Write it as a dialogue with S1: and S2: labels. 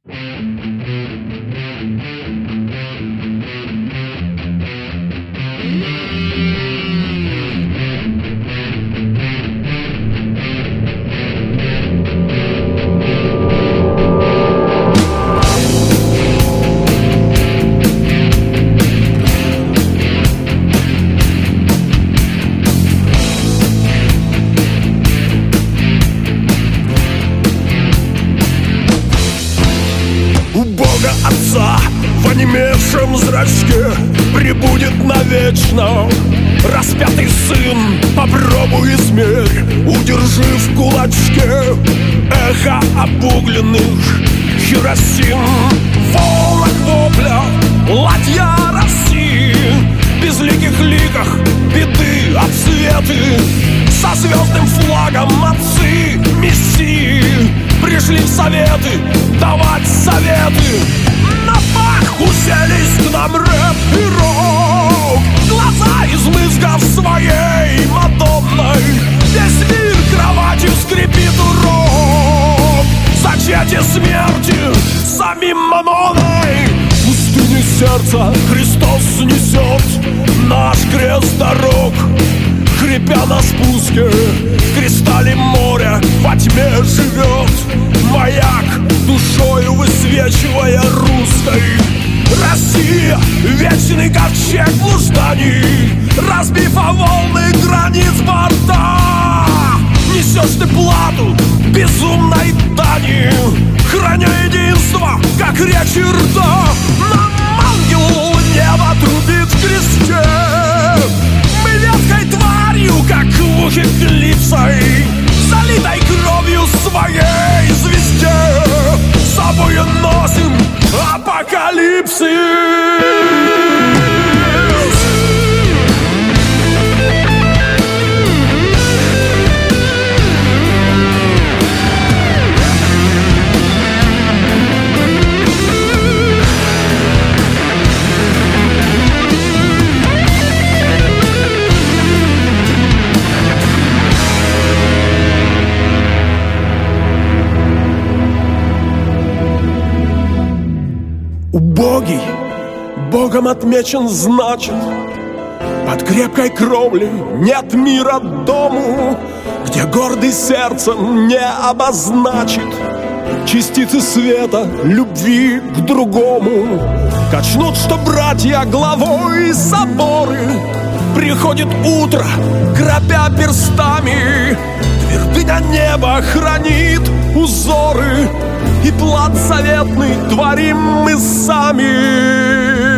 S1: Отца в онемевшем зрачке пребудет навечно распятый сын. Попробуй измерь, удержи в кулачке эхо обугленных Хиросим. В волнах вопля ладья России, в безликих ликах беды отсветы. Со звездным флагом отцы мессии пришли в советы давать советы. На пах уселись к нам рэп и рок, глаза из мызгов своей Мадонной. Весь мир кроватью скрипит урок, зачатие смерти самим Мамоной. В пустыне сердца Христос несет наш крест дорог, хрипя на спуске в кристалле моря. Во тьме живет маяк, душою высвечивая русской. Россия, вечный ковчег блужданий, разбив о волны границ борта. Несешь ты плату безумной дани, храня единство, как речи рта. Нам ангел небо трубит в кресте, мы ветхой тварью, как в ухе клипсой, залитой кровью своей звезде, с собою носим апокалипсис. Убогий, Богом отмечен, значит, под крепкой кровлей нет мира дому, где гордый сердцем не обозначит частицы света любви к другому. Качнут, что братья главой соборы, приходит утро, грабя перстами. Твердыня неба хранит узоры, и план заветный творим мы сами.